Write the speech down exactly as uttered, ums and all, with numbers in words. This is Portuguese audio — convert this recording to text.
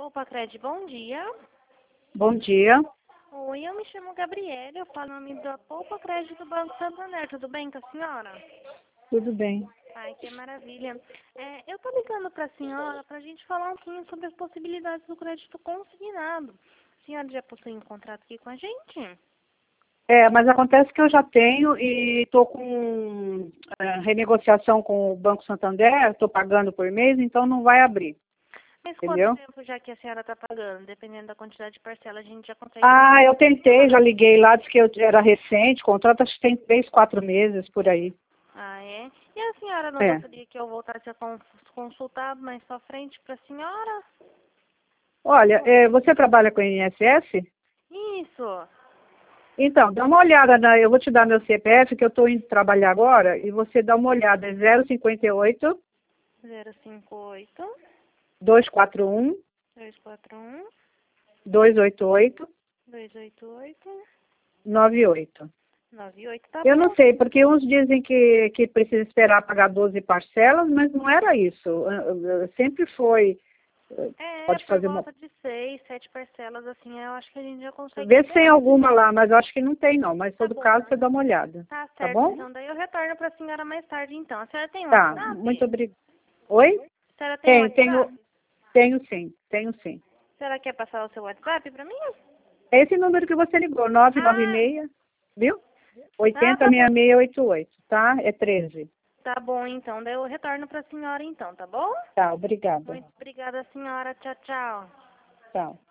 Opa, Cred, bom dia. Bom dia. Oi, eu me chamo Gabriela, eu falo em nome da Poupa Crédito do Banco Santander, tudo bem com a senhora? Tudo bem. Ai, que maravilha. É, eu tô ligando para a senhora para a gente falar um pouquinho sobre as possibilidades do crédito consignado. A senhora já possui um contrato aqui com a gente? É, mas acontece que eu já tenho e estou com é, renegociação com o Banco Santander, estou pagando por mês, então não vai abrir, Mas quanto entendeu? tempo já que a senhora está pagando? Dependendo da quantidade de parcela, a gente já consegue Ah, eu liberar. tentei, já liguei lá, disse que eu era recente, o contrato acho que tem três, quatro meses por aí. Ah, é? E a senhora não É. gostaria que eu voltasse a con- consultar mais pra frente para a senhora? Olha, é, você trabalha com I N S S? Isso. Então, dá uma olhada, na, eu vou te dar meu C P F, que eu estou indo trabalhar agora, e você dá uma olhada, é zero cinquenta e oito, zero cinco oito, dois quatro um, dois quatro um, dois oito oito, dois oito oito, nove oito. nove oito, tá Eu não bom? sei, porque uns dizem que, que precisa esperar pagar doze parcelas, mas não era isso. Ah, ah, Sempre foi, ah, É, pode por fazer uma... volta de seis, sete parcelas, assim, eu acho que a gente já consegue Vê se tem liberar. alguma lá, mas eu acho que não tem não. Mas em Tá todo bom. caso, você dá uma olhada. Tá Tá certo, bom? então daí eu retorno pra senhora mais tarde, então. A senhora tem Tá, WhatsApp? muito obrigada. Oi? A senhora tem Tem, WhatsApp? tenho, tenho sim, tenho sim. A senhora quer passar o seu WhatsApp pra mim? É esse número que você ligou, nove nove Ah, seis, viu? ah, oitenta tá bom. sessenta e seis oitenta e oito, tá? É treze. Tá bom, então. Daí eu retorno pra senhora, então, tá bom? Tá, obrigada. Muito obrigada, senhora. Tchau, tchau. Tchau.